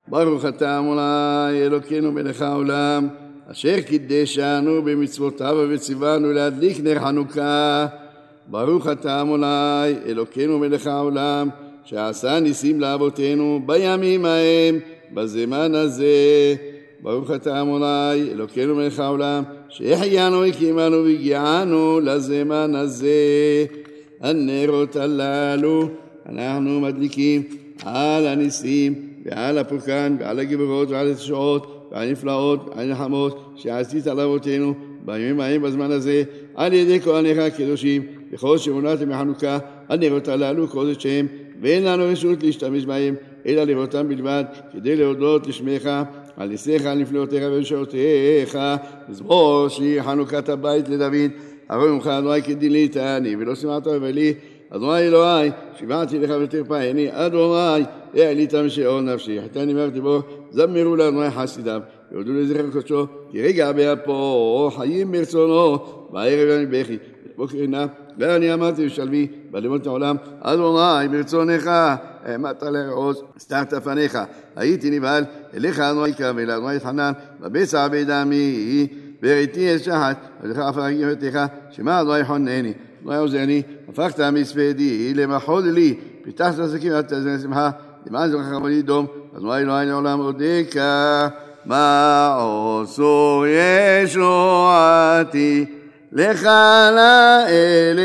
ברוך אתה אדוני אלוקינו מלך העולם, אשר קידשנו במצוותיו וציוונו להדליק נר חנוכה. ברוך אתה אדוני אלוקינו מלך העולם, שעשה ניסים לאבותינו בימים ההם בזמן הזה. ברוך אתה אדוני אלוקינו מלך העולם, שהחיינו הקימנו והגיענו לזמן הזה. הנרות הללו אנחנו מדליקים על הניסים ועל הפורקן ועל הגבורות ועל התשעות ועל הנפלאות ועל הנחמות שעשית על אבותינו בימים ההם בזמן הזה, על ידי כהניך הקדושים וכל שאמונתם בחנוכה. הנרות הללו קודשם, ואין לנו רשות להשתמש בהם אלא לראותם בלבד, כדי להודות לשמך על ניסיך, על נפלאותיך ורשעותיך. מזמור שיר חנוכת הבית לדוד. הרי ממך אדוני כדיליתני ולא שמעת לי, אדוני אלוהי שיבעתי לך ותרפאני. אדוני העלית משאול נפשי, חטאני מרתי בו. זמרו לאדוני חסידיו, יודו לזכר קודשו, כי רגע באפו חיים ברצונו, בערב אני בכי בוקר עינה. ואני אמרתי בשלבי בלמות העולם, אדוני ברצונך העמדת לרעוז, הסתרת פניך, הייתי נבהל אליך אדוני קרב, אדוני התחנן בבצע בדמי, וראיתי את שחת ולך עפר גבעתך, שמע אדוני חונני, אדוני עוזרני, הפכת מספדי למחול לי, פיתחת עסקים עד תזמן שמחה, למען זוכך רבני דום. אדוני אלוהי לעולם אודקה, מה עשו ישועתי, לך לאל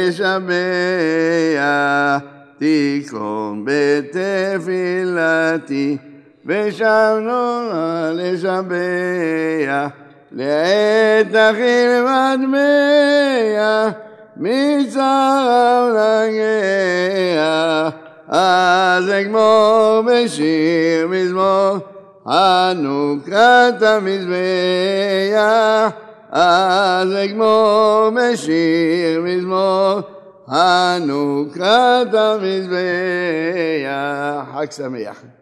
אשבע, תקום בתפילתי, ושבנו לשבע, לעת תחיל ודמיה, מצער לגיה. אז אגמור בשיר מזמור, חנוכת המזבח. אז אגמור בשיר מזמור, חנוכת המזבח. חג שמח.